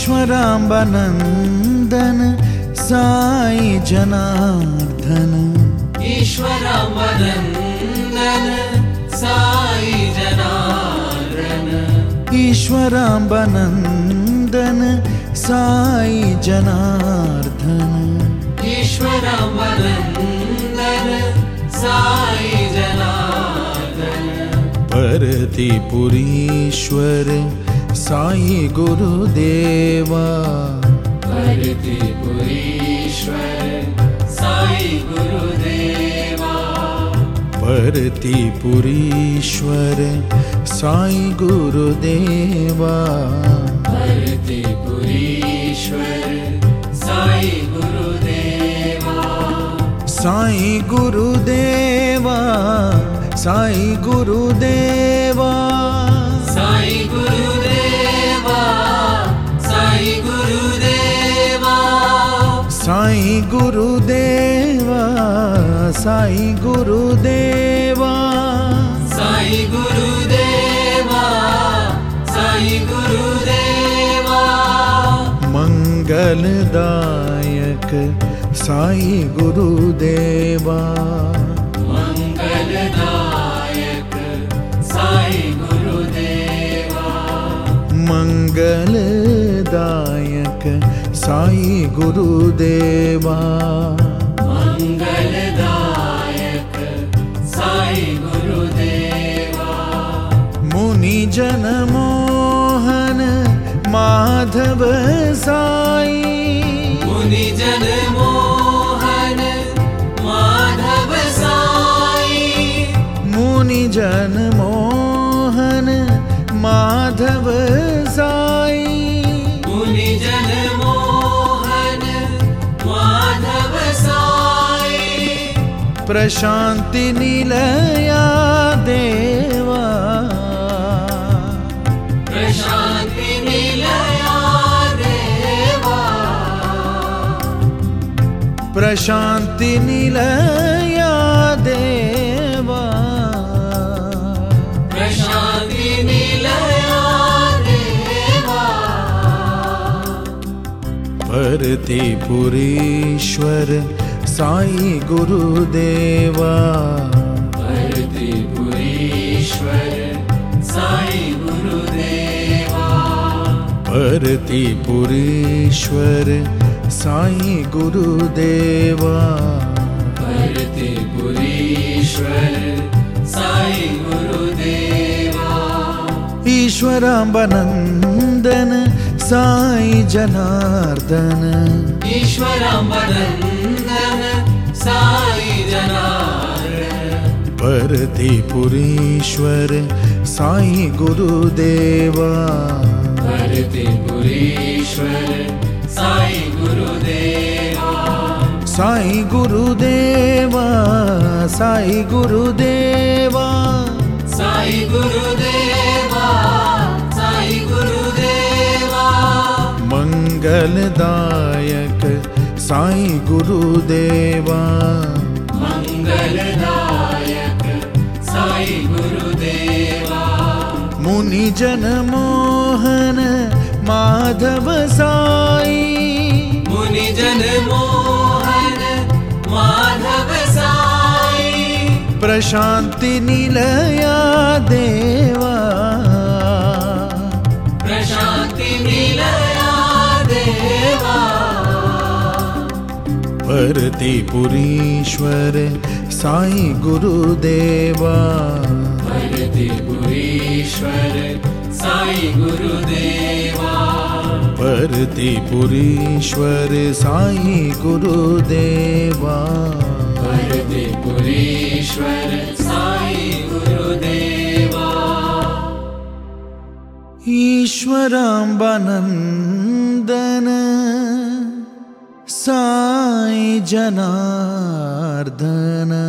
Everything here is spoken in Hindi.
ईश्वराम्बनन्दन साई जनार्दन। ईश्वराम्बनन्दन साई जनार्दन। ईश्वराम्बनन्दन साई जनार्दन। ईश्वराम्बनन्दन साई जनार्दन। परतिपुरीश्वर साई गुरुदेवा। परतिपुरीश्वर साई गुरुदेवा। परतिपुरीश्वर साई गुरुदेवा। परतिपुरीश्वर साई गुरुदेवा। साई गुरुदेवा साई गुरुदेवा। साई गुरुदेवा साई गुरुदेवा। साई गुरुदेवा साई गुरुदेवा। साई गुरुदेवा साई गुरुदेवा। मंगलदायक साई गुरुदेवा। मंगलदायक साई गुरुदेवा। मंगलदायक साई गुरुदेवा। मंगलदायक साई गुरुदेवा। मुनि जन मोहन माधव साई। मुनि जन मोहन माधव साई। मुनि जन मोहन माधव साई। मुनि जन मोहन माधव साई। प्रशांति निलया देवा। प्रशांति निलया देवा। प्रशांति निलया देवा। प्रशांति निलया देवा। परतिपुरीश्वर साई गुरुदेवा। परतिपुरीश्वर साई गुरुदेवा। परतिपुरीश्वर साई गुरुदेवा। परतिपुरीश्वर साई गुरुदेवा। ईश्वराम्बनन्दन साई जनार्दन। ईश्वराम्बनन्दन साई जनार्दन। परतिपुरीश्वर साई गुरुदेवा। परतिपुरीश्वर साई गुरुदेवा। साई गुरुदेवा साई गुरुदेवा। साई गुरुदेवा साई गुरुदेवा। मंगलदायक साई गुरुदेवा। मंगलदायक साई गुरुदेवा। मुनि जन मोहन माधव साई। मुनि जन मोहन माधव साई। प्रशांति निलया देवा। प्रशांति निलया देवा। परतिपुरीश्वर साई गुरुदेवा। परतिपुरीश्वर साई गुरुदेवा। परतिपुरीश्वर साई गुरुदेवा। परतिपुरीश्वर साई गुरुदेवा। ईश्वराम्बनन्दन साई जनार्दन।